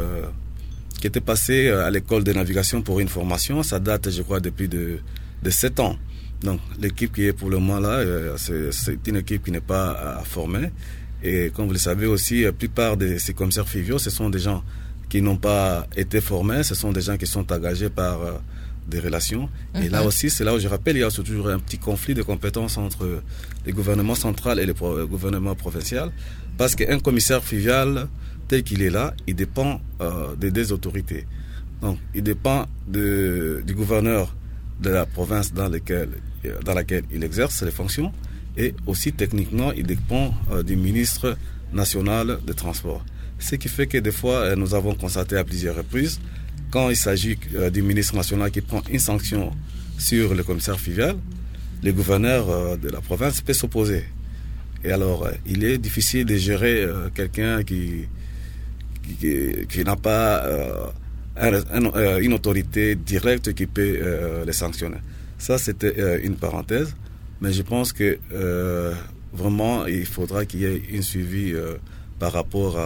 passée à l'école de navigation pour une formation, ça date, je crois, depuis de 7 ans. Donc l'équipe qui est pour le moment là, c'est une équipe qui n'est pas formée. Et comme vous le savez aussi, la plupart de ces commissaires fluviaux, ce sont des gens qui n'ont pas été formés, ce sont des gens qui sont engagés par des relations. Et là aussi, c'est là où je rappelle, il y a toujours un petit conflit de compétences entre les gouvernements central et le gouvernement provincial, parce qu'un commissaire fluvial, tel qu'il est là, il dépend des autorités. Donc, il dépend du gouverneur de la province dans laquelle il exerce les fonctions, et aussi techniquement, il dépend du ministre national des Transports. Ce qui fait que des fois, nous avons constaté à plusieurs reprises, quand il s'agit du ministre national qui prend une sanction sur le commissaire fluvial, le gouverneur de la province peut s'opposer. Et alors, il est difficile de gérer quelqu'un qui n'a pas une autorité directe qui peut les sanctionner. Ça, c'était une parenthèse. Mais je pense que vraiment, il faudra qu'il y ait un suivi par rapport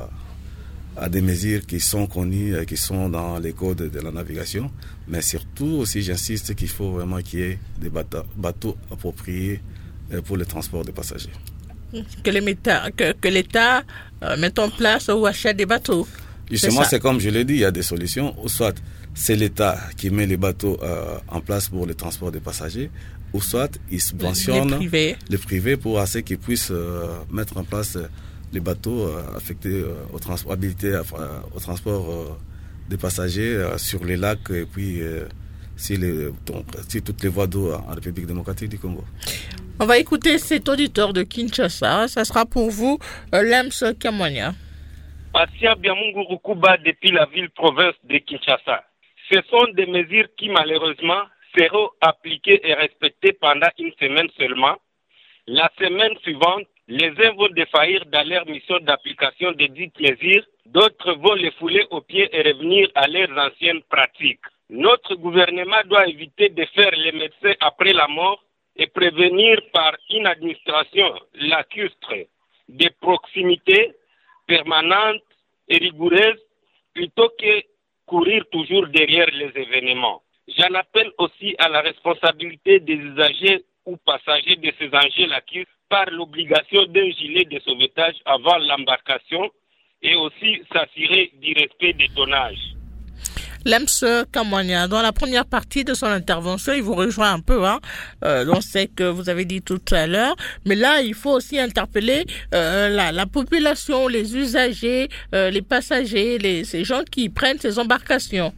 à des mesures qui sont connues, qui sont dans les codes de la navigation. Mais surtout aussi, j'insiste qu'il faut vraiment qu'il y ait des bateaux appropriés pour le transport des passagers. Que l'État mette en place ou achète des bateaux. Justement, c'est comme je l'ai dit, il y a des solutions. Ou soit c'est l'État qui met les bateaux en place pour le transport des passagers, ou soit il subventionne les privés pour assez qu'ils puissent mettre en place les bateaux affectés habilités au transport des passagers sur les lacs et puis sur toutes les voies d'eau en République démocratique du Congo. On va écouter cet auditeur de Kinshasa. Ça sera pour vous, Lems Kamwanya. Passia Biamungu Rukuba depuis la ville-province de Kinshasa. Ce sont des mesures qui malheureusement seront appliquées et respectées pendant une semaine seulement. La semaine suivante, les uns vont défaillir dans leur mission d'application des dites mesures, d'autres vont les fouler aux pieds et revenir à leurs anciennes pratiques. Notre gouvernement doit éviter de faire les médecins après la mort et prévenir par une administration lacustre de proximité permanente et rigoureuse plutôt que courir toujours derrière les événements. J'en appelle aussi à la responsabilité des usagers ou passagers de ces engins lacustres par l'obligation d'un gilet de sauvetage avant l'embarcation et aussi s'assurer du respect des tonnages. Lems Kamwanya, dans la première partie de son intervention, il vous rejoint un peu dans ce que vous avez dit tout à l'heure, mais là, il faut aussi interpeller la population, les usagers, les passagers, ces gens qui prennent ces embarcations.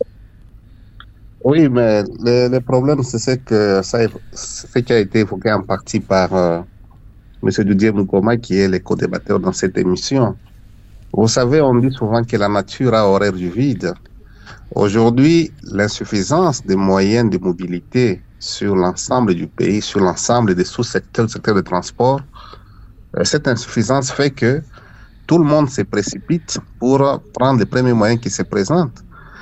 Oui, mais le problème, c'est que ce qui a été évoqué en partie par M. Didier Mukoma, qui est le co-débatteur dans cette émission. Vous savez, on dit souvent que la nature a horreur du vide. Aujourd'hui, l'insuffisance des moyens de mobilité sur l'ensemble du pays, sur l'ensemble des sous-secteurs, secteurs de transport, cette insuffisance fait que tout le monde se précipite pour prendre les premiers moyens qui se présentent.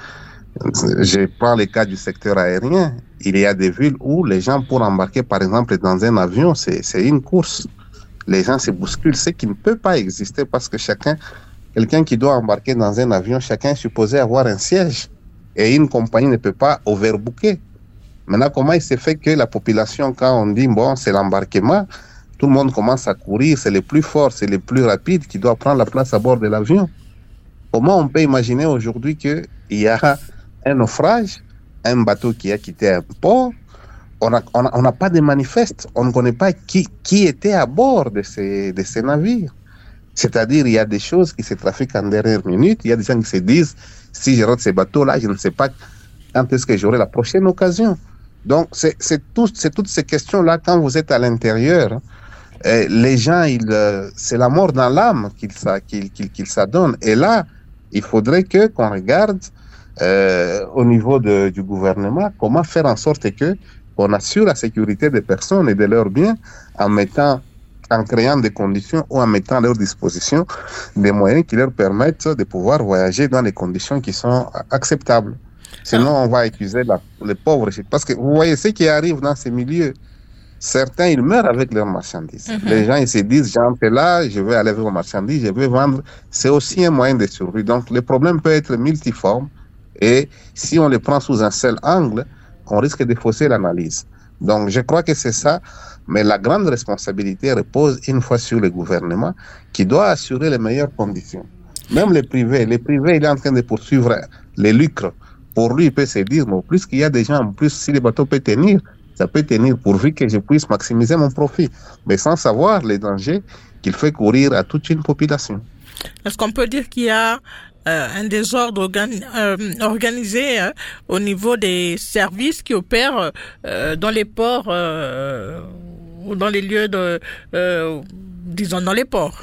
Je prends le cas du secteur aérien. Il y a des villes où les gens, pour embarquer par exemple dans un avion, c'est une course. Les gens se bousculent, ce qui ne peut pas exister parce que quelqu'un qui doit embarquer dans un avion, chacun est supposé avoir un siège. Et une compagnie ne peut pas overbooker. Maintenant, comment il s'est fait que la population, quand on dit, bon, c'est l'embarquement, tout le monde commence à courir, c'est le plus fort, c'est le plus rapide qui doit prendre la place à bord de l'avion. Comment on peut imaginer aujourd'hui qu'il y a un naufrage, un bateau qui a quitté un port, on n'a pas de manifeste, on ne connaît pas qui était à bord de ces navires. C'est-à-dire, il y a des choses qui se trafiquent en dernière minute, il y a des gens qui se disent, si je rate ces bateaux-là, je ne sais pas quand est-ce que j'aurai la prochaine occasion. Donc, c'est toutes ces questions-là, quand vous êtes à l'intérieur, les gens, c'est la mort dans l'âme qu'ils s'adonnent. Et là, il faudrait qu'on regarde au niveau du gouvernement comment faire en sorte qu'on assure la sécurité des personnes et de leurs biens en créant des conditions ou en mettant à leur disposition des moyens qui leur permettent de pouvoir voyager dans des conditions qui sont acceptables. Sinon, on va accuser les pauvres. Parce que vous voyez ce qui arrive dans ces milieux. Certains, ils meurent avec leurs marchandises. Les gens, ils se disent, j'entre là, je vais aller avec vos marchandises, je vais vendre. C'est aussi un moyen de survie. Donc, le problème peut être multiforme. Et si on le prend sous un seul angle, on risque de fausser l'analyse. Donc, je crois que c'est ça. Mais la grande responsabilité repose une fois sur le gouvernement qui doit assurer les meilleures conditions. Même les privés, il est en train de poursuivre les lucres. Pour lui, il peut se dire, mais plus qu'il y a des gens, en plus, si le bateau peut tenir, ça peut tenir pourvu que je puisse maximiser mon profit. Mais sans savoir les dangers qu'il fait courir à toute une population. Est-ce qu'on peut dire qu'il y a un désordre organisé au niveau des services qui opèrent dans les ports ou dans les lieux disons dans les ports?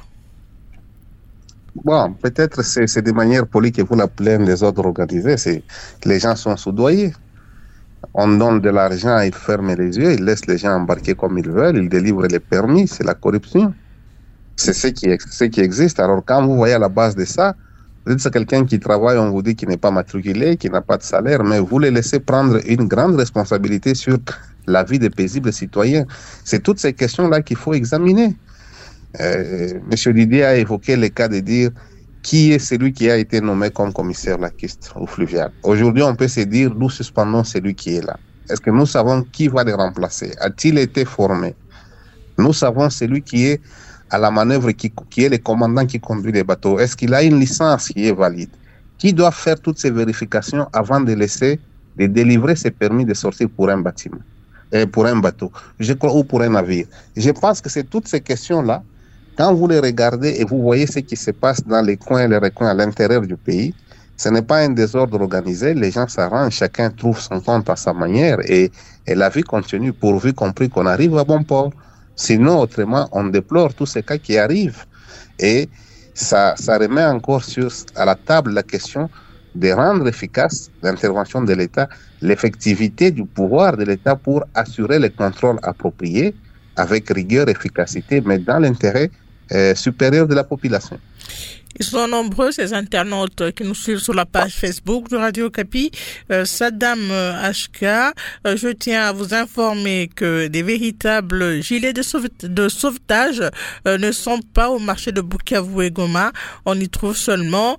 Bon, peut-être c'est de manière polie que vous l'appelez un désordre organisé, c'est que les gens sont soudoyés. On donne de l'argent, ils ferment les yeux, ils laissent les gens embarquer comme ils veulent, ils délivrent les permis, c'est la corruption. C'est ce qui existe. Alors quand vous voyez à la base de ça, vous êtes quelqu'un qui travaille, on vous dit qu'il n'est pas matriculé, qu'il n'a pas de salaire, mais vous les laissez prendre une grande responsabilité sur la vie des paisibles citoyens. C'est toutes ces questions-là qu'il faut examiner. Monsieur Didier a évoqué le cas de dire qui est celui qui a été nommé comme commissaire lacustre ou fluvial. Aujourd'hui, on peut se dire, nous suspendons celui qui est là. Est-ce que nous savons qui va le remplacer? A-t-il été formé? Nous savons celui qui est à la manœuvre, qui est le commandant qui conduit les bateaux. Est-ce qu'il a une licence qui est valide? Qui doit faire toutes ces vérifications avant de délivrer ses permis de sortir pour un bâtiment, pour un bateau, ou pour un navire? Je pense que c'est toutes ces questions-là. Quand vous les regardez et vous voyez ce qui se passe dans les coins et les recoins à l'intérieur du pays, ce n'est pas un désordre organisé, les gens s'arrangent, chacun trouve son compte à sa manière et la vie continue pourvu compris qu'on arrive à bon port. Sinon, autrement, on déplore tous ces cas qui arrivent. Et ça remet encore à la table la question de rendre efficace l'intervention de l'État, l'effectivité du pouvoir de l'État pour assurer le contrôle approprié avec rigueur, efficacité, mais dans l'intérêt supérieur de la population. Ils sont nombreux, ces internautes qui nous suivent sur la page Facebook de Radio Kapi. Saddam HK, je tiens à vous informer que des véritables gilets de sauvetage ne sont pas au marché de Bukavu et Goma. On y trouve seulement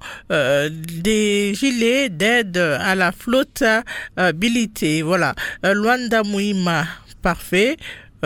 des gilets d'aide à la flottabilité. Voilà. Luanda Mouima, parfait.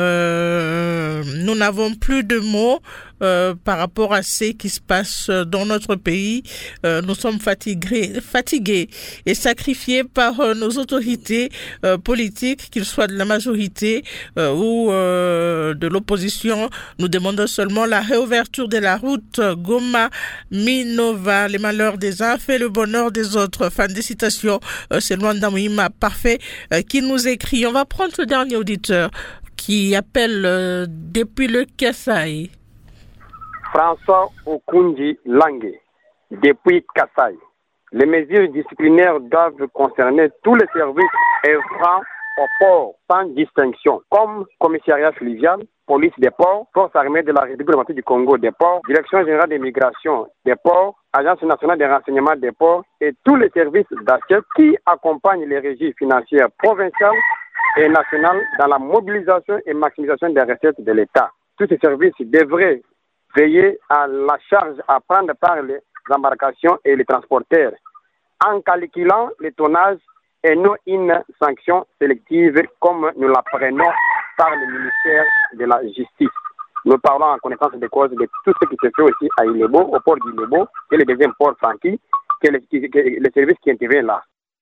Nous n'avons plus de mots par rapport à ce qui se passe dans notre pays. Nous sommes fatigués et sacrifiés par nos autorités politiques, qu'ils soient de la majorité ou de l'opposition. Nous demandons seulement la réouverture de la route Goma-Minova. Les malheurs des uns fait le bonheur des autres. Fin de citation. C'est Luanda Mouima, parfait, qui nous écrit. On va prendre le dernier auditeur qui appelle depuis le Kasaï. François Okundi Langue, depuis Kasaï. Les mesures disciplinaires doivent concerner tous les services œuvrant au port, sans distinction, comme commissariat fluvial, police des ports, forces armées de la République démocratique du Congo des ports, direction générale des migrations des ports, agence nationale des renseignements des ports et tous les services d'assiette qui accompagnent les régies financières provinciales et nationales dans la mobilisation et maximisation des recettes de l'État. Tous ces services devraient veiller à la charge à prendre par les embarcations et les transporteurs en calculant le tonnage et non une sanction sélective comme nous l'apprenons par le ministère de la Justice. Nous parlons en connaissance de cause de tout ce qui se fait aussi à Ilebo, au port d'Ilebo, et le deuxième port Francky, que les services qui interviennent là.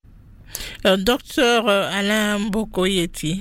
Docteur Alain Bokoyeti.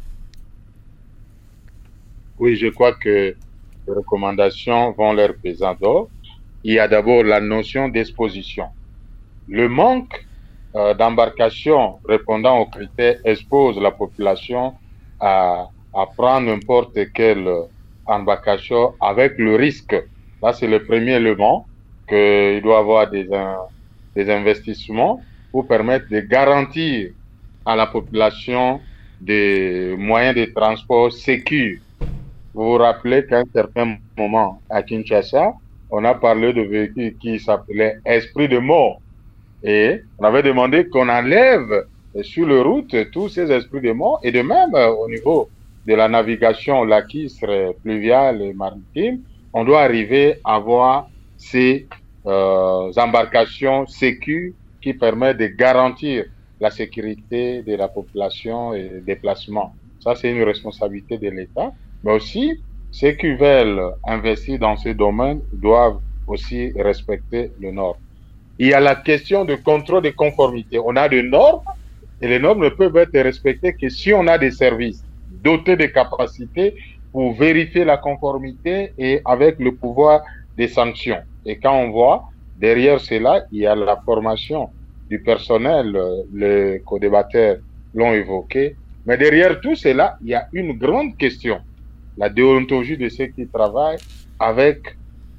Oui, je crois que les recommandations vont leur pesant d'or. Il y a d'abord la notion d'exposition. Le manque d'embarcations répondant aux critères expose la population à prendre n'importe quelle embarcation avec le risque. Là, c'est le premier élément, qu'il doit y avoir des investissements pour permettre de garantir à la population des moyens de transport sécurs. Vous vous rappelez qu'à un certain moment, à Kinshasa, on a parlé de véhicules qui s'appelaient Esprit de mort. Et on avait demandé qu'on enlève sur les routes tous ces esprits de mort. Et de même, au niveau de la navigation lacustre, fluviale et maritime, on doit arriver à avoir ces embarcations sécures qui permettent de garantir la sécurité de la population et des déplacements. Ça, c'est une responsabilité de l'État. Mais aussi, ceux qui veulent investir dans ce domaine doivent aussi respecter les normes. Il y a la question de contrôle de conformité. On a des normes et les normes ne peuvent être respectées que si on a des services dotés de capacités pour vérifier la conformité et avec le pouvoir des sanctions. Et quand on voit, derrière cela, il y a la formation du personnel, les co-débatteurs l'ont évoqué. Mais derrière tout cela, il y a une grande question. La déontologie de ceux qui travaillent avec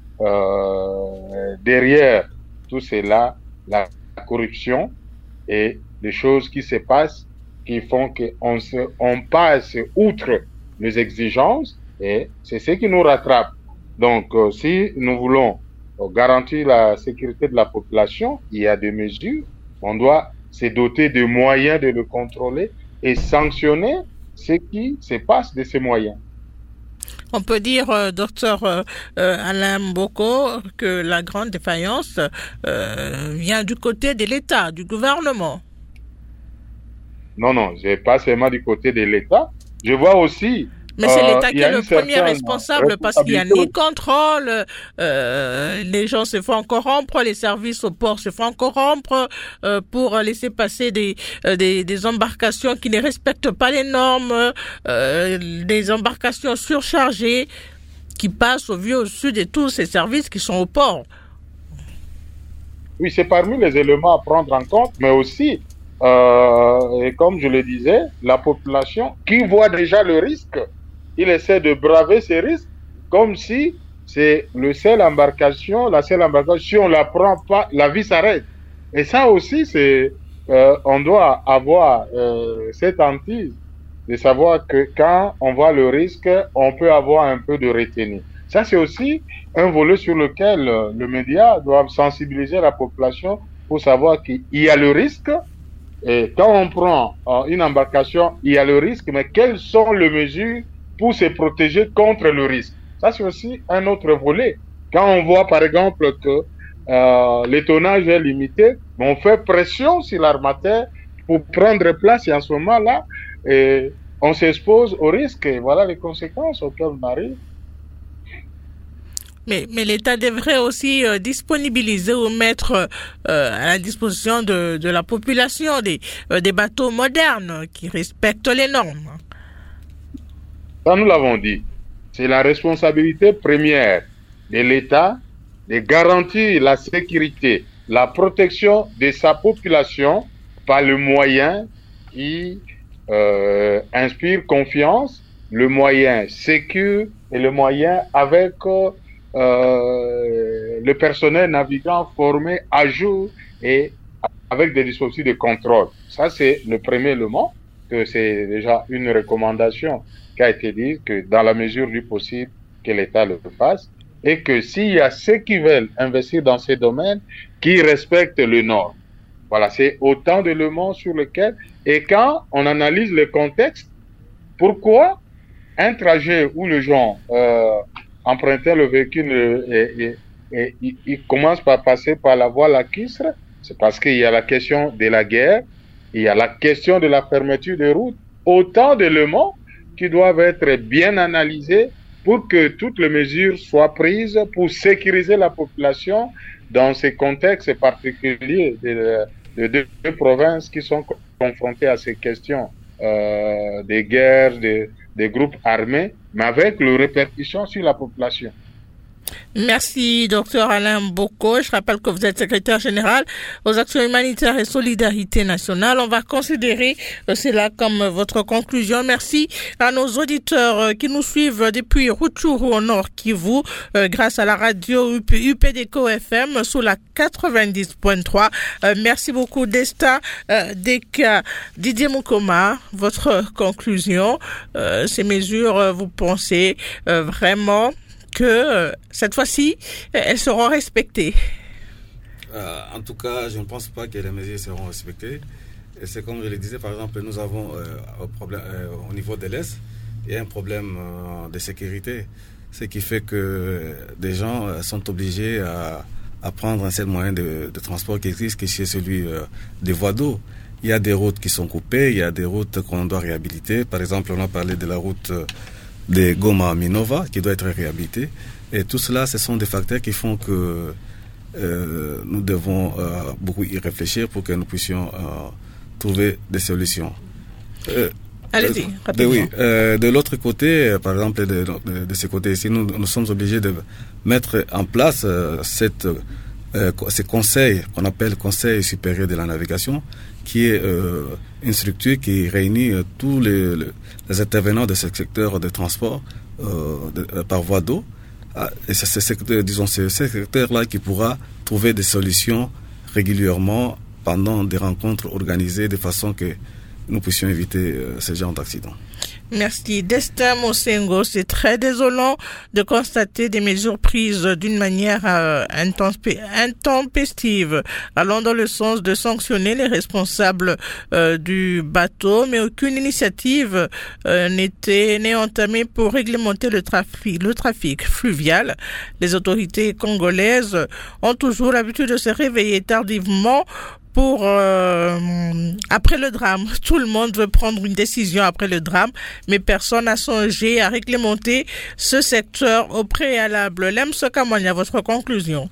derrière tout cela, la corruption et les choses qui se passent qui font qu'on passe outre les exigences et c'est ce qui nous rattrape. Donc, si nous voulons garantir la sécurité de la population, il y a des mesures. On doit se doter de moyens de le contrôler et sanctionner ce qui se passe de ces moyens. On peut dire, docteur Alain Mboko, que la grande défaillance vient du côté de l'État, du gouvernement. Non, c'est pas seulement du côté de l'État. Je vois aussi... Mais c'est l'État qui est le premier responsable parce qu'il n'y a ni contrôle, les gens se font corrompre, les services au port se font corrompre pour laisser passer des embarcations qui ne respectent pas les normes, des embarcations surchargées qui passent au vu au sud de tous ces services qui sont au port. Oui, c'est parmi les éléments à prendre en compte, mais aussi, et comme je le disais, la population qui voit déjà le risque, il essaie de braver ces risques comme si c'est la seule embarcation, si on la prend pas, la vie s'arrête. Et ça aussi, on doit avoir cette hantise de savoir que quand on voit le risque, on peut avoir un peu de retenue. Ça, c'est aussi un volet sur lequel le média doit sensibiliser la population pour savoir qu'il y a le risque. Et quand on prend une embarcation, il y a le risque, mais quelles sont les mesures pour se protéger contre le risque? Ça, c'est aussi un autre volet. Quand on voit, par exemple, que le tonnage est limité, on fait pression sur l'armateur pour prendre place et en ce moment-là, on s'expose au risque et voilà les conséquences auxquelles on arrive. Mais l'État devrait aussi disponibiliser ou mettre à la disposition de la population des bateaux modernes qui respectent les normes. Ça, nous l'avons dit. C'est la responsabilité première de l'État de garantir la sécurité, la protection de sa population par le moyen qui inspire confiance, le moyen sécure et le moyen avec le personnel navigant formé à jour et avec des dispositifs de contrôle. Ça, c'est le premier élément, que c'est déjà une recommandation qui a été dit, que dans la mesure du possible, que l'État le fasse, et que s'il y a ceux qui veulent investir dans ces domaines, qui respectent les normes. Voilà, c'est autant d'éléments sur lesquels, et quand on analyse le contexte, pourquoi un trajet où les gens empruntent le véhicule et il commence par passer par la voie lacustre, c'est parce qu'il y a la question de la guerre, il y a la question de la fermeture des routes, autant d'éléments qui doivent être bien analysés pour que toutes les mesures soient prises pour sécuriser la population dans ces contextes particuliers de deux provinces qui sont confrontées à ces questions des guerres, des groupes armés, mais avec les répercussions sur la population. Merci, docteur Alain Mboko. Je rappelle que vous êtes secrétaire général aux actions humanitaires et solidarité nationale. On va considérer cela comme votre conclusion. Merci à nos auditeurs qui nous suivent depuis Rutshuru au Nord Kivu, grâce à la radio UPDECO FM sous la 90.3. Merci beaucoup, Desta, Deka, Didier Mukoma. Votre conclusion, ces mesures, vous pensez vraiment que cette fois-ci, elles seront respectées? En tout cas, je ne pense pas que les mesures seront respectées. Et c'est comme je le disais, par exemple, nous avons au niveau de l'Est, il y a un problème de sécurité, ce qui fait que des gens sont obligés à prendre un seul moyen de transport qui existe, qui est celui des voies d'eau. Il y a des routes qui sont coupées, il y a des routes qu'on doit réhabiliter. Par exemple, on a parlé de la route de Goma à Minova qui doit être réhabilité. Et tout cela, ce sont des facteurs qui font que nous devons beaucoup y réfléchir pour que nous puissions trouver des solutions. Allez-y, rapidement. Oui, de l'autre côté, par exemple, de ce côté-ci, nous sommes obligés de mettre en place ces conseils qu'on appelle Conseil supérieur de la navigation, qui est une structure qui réunit tous les intervenants de ce secteur de transport par voie d'eau. Et c'est ce secteur-là qui pourra trouver des solutions régulièrement pendant des rencontres organisées de façon que nous puissions éviter ce genre d'accident. Merci. Destin Mosengo, c'est très désolant de constater des mesures prises d'une manière intempestive, allant dans le sens de sanctionner les responsables du bateau, mais aucune initiative n'est entamée pour réglementer le trafic fluvial. Les autorités congolaises ont toujours l'habitude de se réveiller tardivement pour après le drame. Tout le monde veut prendre une décision après le drame, mais personne n'a songé à réglementer ce secteur au préalable. Lemso Kamwania, votre conclusion?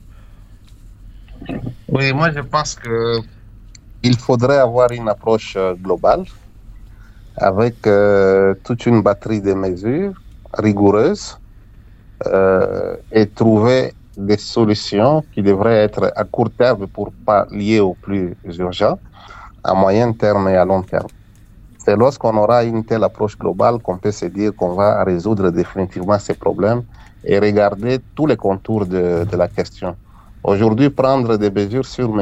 Oui, moi je pense que il faudrait avoir une approche globale avec toute une batterie de mesures rigoureuses et trouver des solutions qui devraient être à court terme pour pallier aux plus urgents, à moyen terme et à long terme. C'est lorsqu'on aura une telle approche globale qu'on peut se dire qu'on va résoudre définitivement ces problèmes et regarder tous les contours de la question. Aujourd'hui, prendre des mesures sur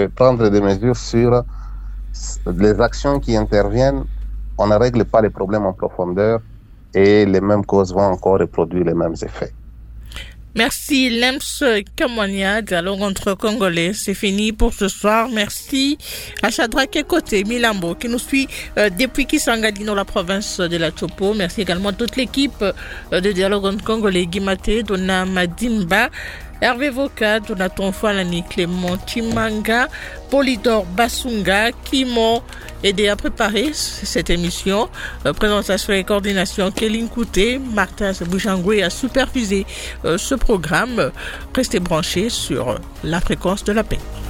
les actions qui interviennent, on ne règle pas les problèmes en profondeur et les mêmes causes vont encore reproduire les mêmes effets. Merci Lemso Kamwania, dialogue entre Congolais. C'est fini pour ce soir. Merci à Shadrack Côté Milambo qui nous suit depuis Kisangani dans la province de la Chopo. Merci également à toute l'équipe de dialogue entre Congolais, Guimate, Dona Madimba, Hervé Voka, Jonathan Falani, Clément Chimanga, Polydor Basunga qui m'ont aidé à préparer cette émission. Présentation et coordination Kéline Kouté, Martin Bouchangoué a supervisé ce programme. Restez branchés sur la fréquence de la paix.